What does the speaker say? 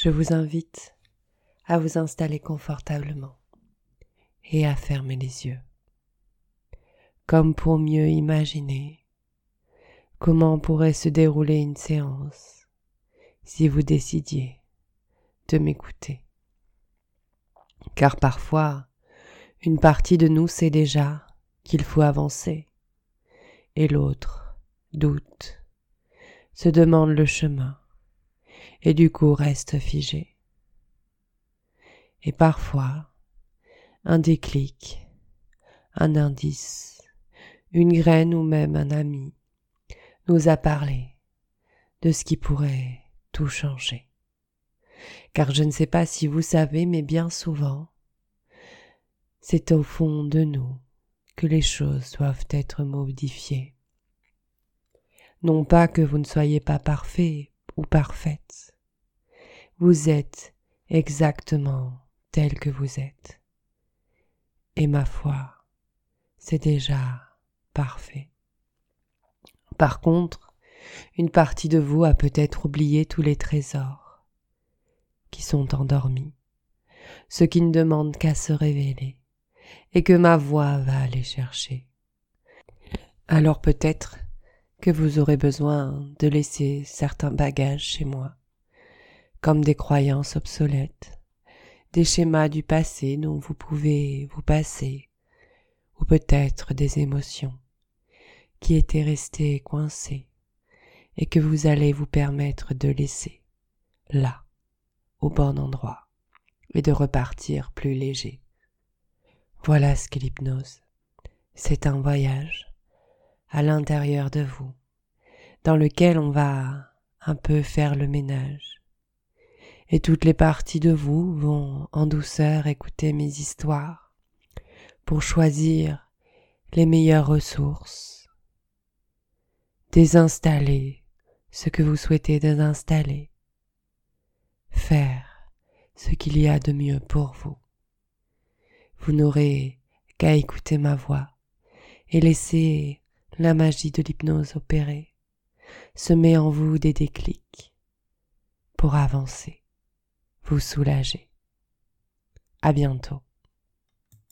Je vous invite à vous installer confortablement et à fermer les yeux, comme pour mieux imaginer comment pourrait se dérouler une séance si vous décidiez de m'écouter. Car parfois, une partie de nous sait déjà qu'il faut avancer et l'autre doute, se demande le chemin et du coup reste figé. Et parfois, un déclic, un indice, une graine ou même un ami nous a parlé de ce qui pourrait tout changer. Car je ne sais pas si vous savez, mais bien souvent, c'est au fond de nous que les choses doivent être modifiées. Non pas que vous ne soyez pas parfait ou parfaite, vous êtes exactement tel que vous êtes. Et ma foi, c'est déjà parfait. Par contre, une partie de vous a peut-être oublié tous les trésors qui sont endormis, ceux qui ne demandent qu'à se révéler et que ma voix va aller chercher. Alors peut-être que vous aurez besoin de laisser certains bagages chez moi, comme des croyances obsolètes, des schémas du passé dont vous pouvez vous passer, ou peut-être des émotions qui étaient restées coincées et que vous allez vous permettre de laisser là, au bon endroit, et de repartir plus léger. Voilà ce qu'est l'hypnose. C'est un voyage à l'intérieur de vous, dans lequel on va un peu faire le ménage. Et toutes les parties de vous vont en douceur écouter mes histoires pour choisir les meilleures ressources, désinstaller ce que vous souhaitez désinstaller, faire ce qu'il y a de mieux pour vous. Vous n'aurez qu'à écouter ma voix et laisser la magie de l'hypnose opérer, semer en vous des déclics pour avancer, vous soulager. À bientôt.